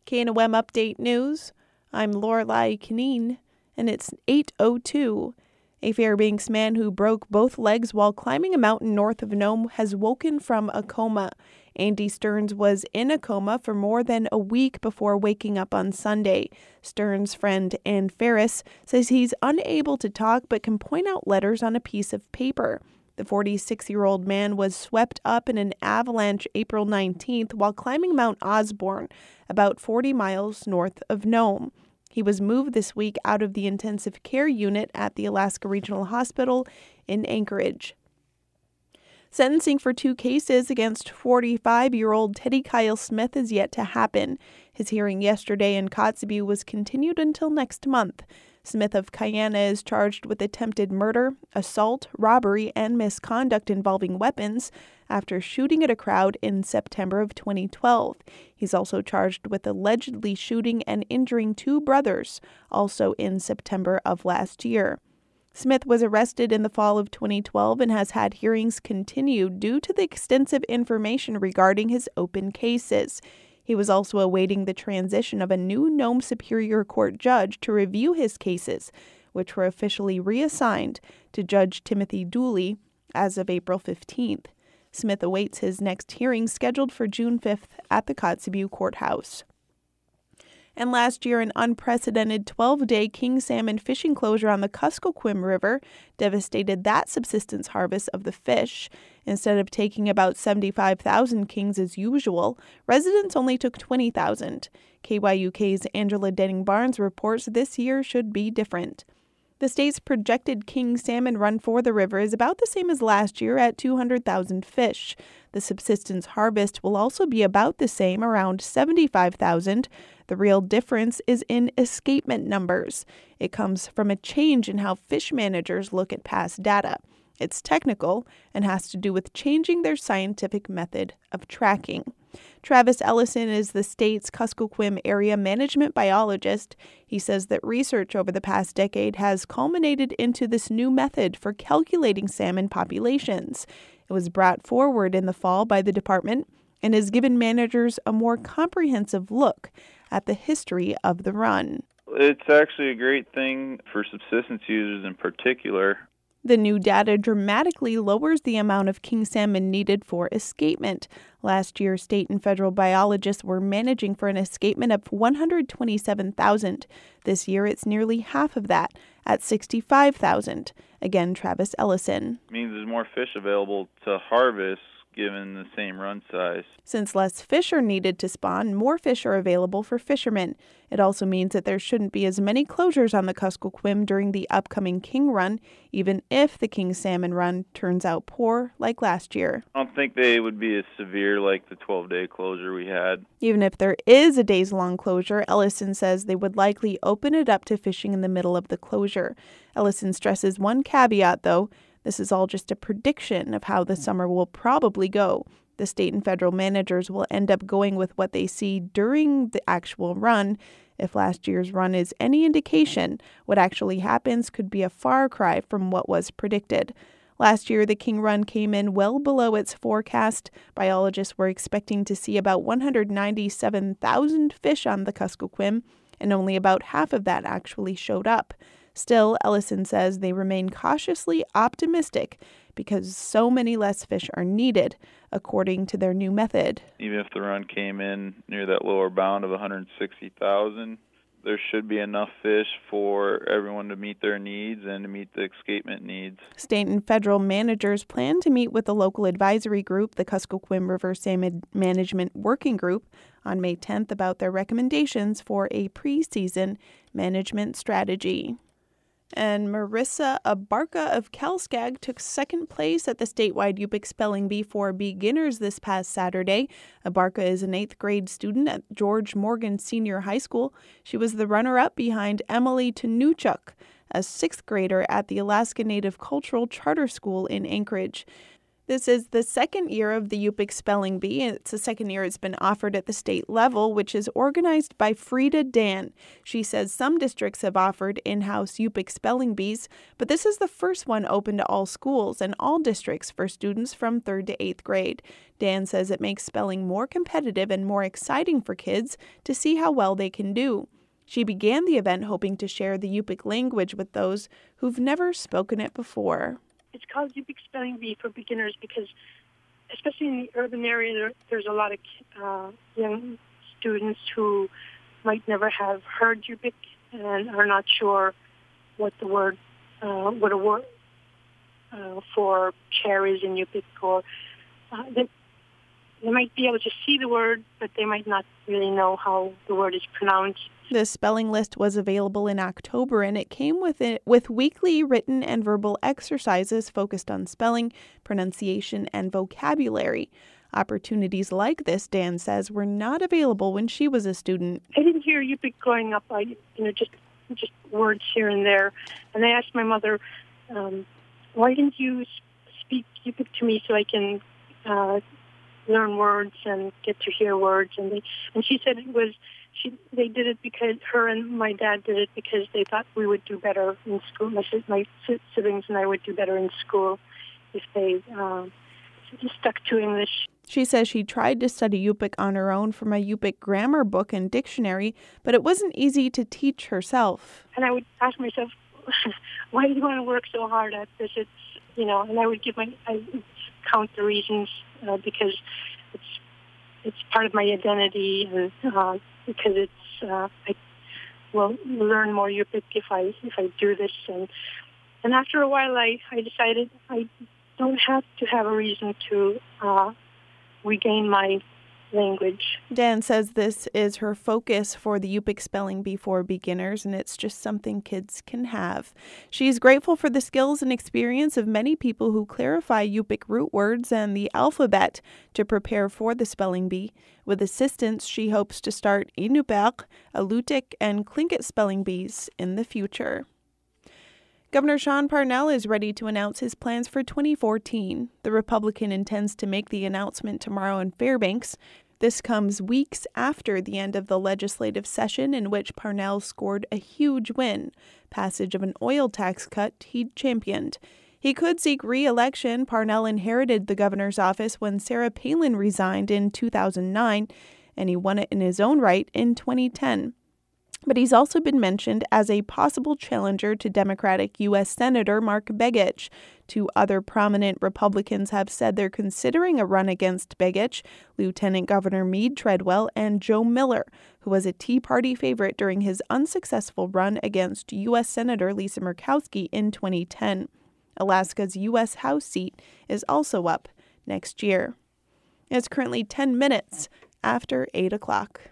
KNOM Update News. I'm Lorelei Kineen, and it's 8:02. A Fairbanks man who broke both legs while climbing a mountain north of Nome has woken from a coma. Andy Stearns was in a coma for more than a week before waking up on Sunday. Stearns' friend Ann Ferris says he's unable to talk but can point out letters on a piece of paper. The 46-year-old man was swept up in an avalanche April 19th while climbing Mount Osborne, about 40 miles north of Nome. He was moved this week out of the intensive care unit at the Alaska Regional Hospital in Anchorage. Sentencing for 2 cases against 45-year-old Teddy Kyle Smith is yet to happen. His hearing yesterday in Kotzebue was continued until next month. Smith of Kayana is charged with attempted murder, assault, robbery, and misconduct involving weapons after shooting at a crowd in September of 2012. He's also charged with allegedly shooting and injuring 2 brothers, also in September of last year. Smith was arrested in the fall of 2012 and has had hearings continued due to the extensive information regarding his open cases. He was also awaiting the transition of a new Nome Superior Court judge to review his cases, which were officially reassigned to Judge Timothy Dooley as of April 15th. Smith awaits his next hearing scheduled for June 5th at the Kotzebue Courthouse. And last year, an unprecedented 12-day king salmon fishing closure on the Kuskokwim River devastated that subsistence harvest of the fish. Instead of taking about 75,000 kings as usual, residents only took 20,000. KYUK's Angela Denning-Barnes reports this year should be different. The state's projected king salmon run for the river is about the same as last year at 200,000 fish. The subsistence harvest will also be about the same, around 75,000. The real difference is in escapement numbers. It comes from a change in how fish managers look at past data. It's technical and has to do with changing their scientific method of tracking. Travis Ellison is the state's Kuskokwim area management biologist. He says that research over the past decade has culminated into this new method for calculating salmon populations. It was brought forward in the fall by the department and has given managers a more comprehensive look at the history of the run. It's actually a great thing for subsistence users in particular. The new data dramatically lowers the amount of king salmon needed for escapement. Last year, state and federal biologists were managing for an escapement of 127,000. This year, it's nearly half of that, at 65,000. Again, Travis Ellison. It means there's more fish available to harvest given the same run size. Since less fish are needed to spawn, more fish are available for fishermen. It also means that there shouldn't be as many closures on the Kuskokwim during the upcoming king run, even if the king salmon run turns out poor like last year. I don't think they would be as severe like the 12-day closure we had. Even if there is a days-long closure, Ellison says they would likely open it up to fishing in the middle of the closure. Ellison stresses one caveat, though. This is all just a prediction of how the summer will probably go. The state and federal managers will end up going with what they see during the actual run. If last year's run is any indication, what actually happens could be a far cry from what was predicted. Last year, the king run came in well below its forecast. Biologists were expecting to see about 197,000 fish on the Kuskokwim, and only about half of that actually showed up. Still, Ellison says they remain cautiously optimistic because so many less fish are needed, according to their new method. Even if the run came in near that lower bound of 160,000, there should be enough fish for everyone to meet their needs and to meet the escapement needs. State and federal managers plan to meet with the local advisory group, the Kuskokwim River Salmon Management Working Group, on May 10th about their recommendations for a preseason management strategy. And Marissa Abarca of Calskag took second place at the statewide Yupik Spelling Bee for beginners this past Saturday. Abarca is an 8th grade student at George Morgan Senior High School. She was the runner-up behind Emily Tanuchuk, a 6th grader at the Alaska Native Cultural Charter School in Anchorage. This is the second year of the Yupik Spelling Bee, and it's the second year it's been offered at the state level, which is organized by Frida Dan. She says some districts have offered in-house Yupik Spelling Bees, but this is the first one open to all schools and all districts for students from 3rd to 8th grade. Dan says it makes spelling more competitive and more exciting for kids to see how well they can do. She began the event hoping to share the Yupik language with those who've never spoken it before. It's called Yupik Spelling Bee for beginners because, especially in the urban area, there's a lot of young students who might never have heard Yupik and are not sure what a word for chair is in Yupik, or they might be able to see the word, but they might not really know how the word is pronounced. The spelling list was available in October, and it came with weekly written and verbal exercises focused on spelling, pronunciation, and vocabulary. Opportunities like this, Dan says, were not available when she was a student. I didn't hear Yupik growing up. Just words here and there. And I asked my mother, why didn't you speak Yupik to me so I can learn words and get to hear words? And she said they did it because her and my dad did it because they thought we would do better in school. My siblings and I would do better in school if they stuck to English. She says she tried to study Yupik on her own from a Yupik grammar book and dictionary, but it wasn't easy to teach herself. And I would ask myself, why do you want to work so hard at this? And I would count the reasons because it's part of my identity, and because I will learn more Yupik if I do this. And after a while, I decided I don't have to have a reason to regain my language. Dan says this is her focus for the Yupik Spelling Bee for beginners, and it's just something kids can have. She's grateful for the skills and experience of many people who clarify Yupik root words and the alphabet to prepare for the spelling bee. With assistance, she hopes to start Inupiaq, Alutiiq, and Tlingit spelling bees in the future. Governor Sean Parnell is ready to announce his plans for 2014. The Republican intends to make the announcement tomorrow in Fairbanks. This comes weeks after the end of the legislative session in which Parnell scored a huge win, passage of an oil tax cut he'd championed. He could seek re-election. Parnell inherited the governor's office when Sarah Palin resigned in 2009, and he won it in his own right in 2010. But he's also been mentioned as a possible challenger to Democratic U.S. Senator Mark Begich. Two other prominent Republicans have said they're considering a run against Begich, Lieutenant Governor Mead Treadwell and Joe Miller, who was a Tea Party favorite during his unsuccessful run against U.S. Senator Lisa Murkowski in 2010. Alaska's U.S. House seat is also up next year. It's currently 10 minutes after 8 o'clock.